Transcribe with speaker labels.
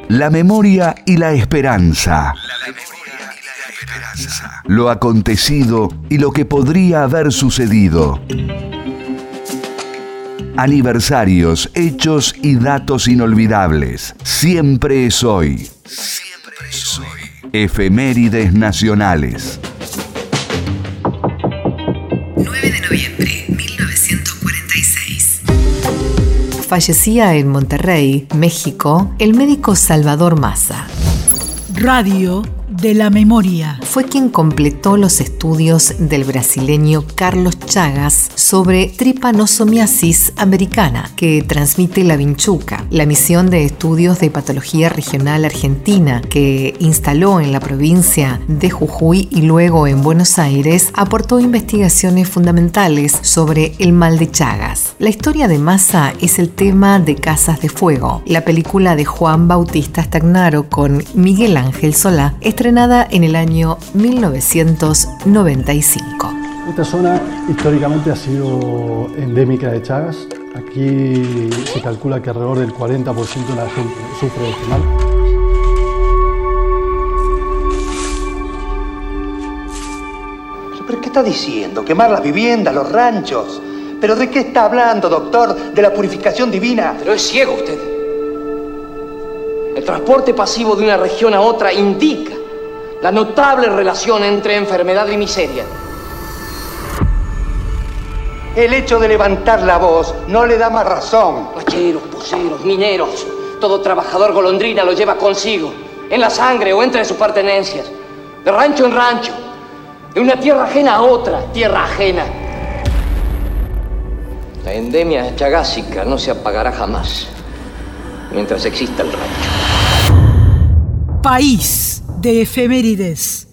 Speaker 1: La memoria y la esperanza. Lo acontecido y lo que podría haber sucedido. Aniversarios, hechos y datos inolvidables. Siempre es hoy. Siempre es hoy. Efemérides nacionales.
Speaker 2: 9 de noviembre, 1946.
Speaker 3: Fallecía en Monterrey, México, el médico Salvador Maza.
Speaker 4: Radio de la memoria.
Speaker 3: Fue quien completó los estudios del brasileño Carlos Chagas sobre tripanosomiasis americana, que transmite la vinchuca. La misión de estudios de patología regional argentina, que instaló en la provincia de Jujuy y luego en Buenos Aires, aportó investigaciones fundamentales sobre el mal de Chagas. La historia de Maza es el tema de Casas de Fuego, la película de Juan Bautista Stagnaro con Miguel Ángel Solá, estrenada en el año 1995.
Speaker 5: Esta zona históricamente ha sido endémica de Chagas. Aquí se calcula que alrededor del 40% de la gente sufre de este mal.
Speaker 6: ¿Pero qué está diciendo? ¿Quemar las viviendas, los ranchos? ¿Pero de qué está hablando, doctor? ¿De la purificación divina?
Speaker 7: Pero es ciego usted. El transporte pasivo de una región a otra indica la notable relación entre enfermedad y miseria.
Speaker 6: El hecho de levantar la voz no le da más razón.
Speaker 7: Hacheros, poseros, mineros, todo trabajador golondrina lo lleva consigo, en la sangre o entre sus pertenencias, de rancho en rancho, de una tierra ajena a otra tierra ajena. La endemia chagásica no se apagará jamás mientras exista el rancho.
Speaker 4: País de efemérides.